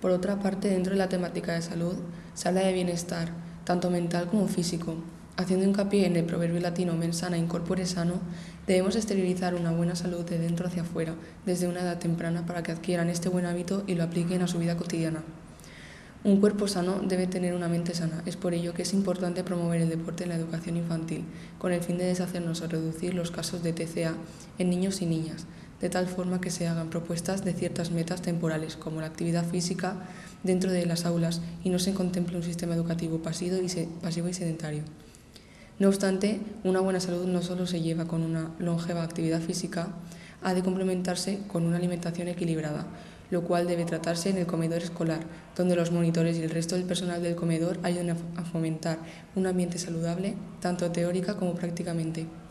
Por otra parte, dentro de la temática de salud, se habla de bienestar, tanto mental como físico. Haciendo hincapié en el proverbio latino mens sana in corpore sano, debemos exteriorizar una buena salud de dentro hacia afuera, desde una edad temprana, para que adquieran este buen hábito y lo apliquen a su vida cotidiana. Un cuerpo sano debe tener una mente sana. Es por ello que es importante promover el deporte en la educación infantil, con el fin de deshacernos o reducir los casos de TCA en niños y niñas, de tal forma que se hagan propuestas de ciertas metas temporales, como la actividad física dentro de las aulas, y no se contemple un sistema educativo pasivo y sedentario. No obstante, una buena salud no solo se lleva con una longeva actividad física, ha de complementarse con una alimentación equilibrada, lo cual debe tratarse en el comedor escolar, donde los monitores y el resto del personal del comedor ayuden a fomentar un ambiente saludable, tanto teórica como prácticamente.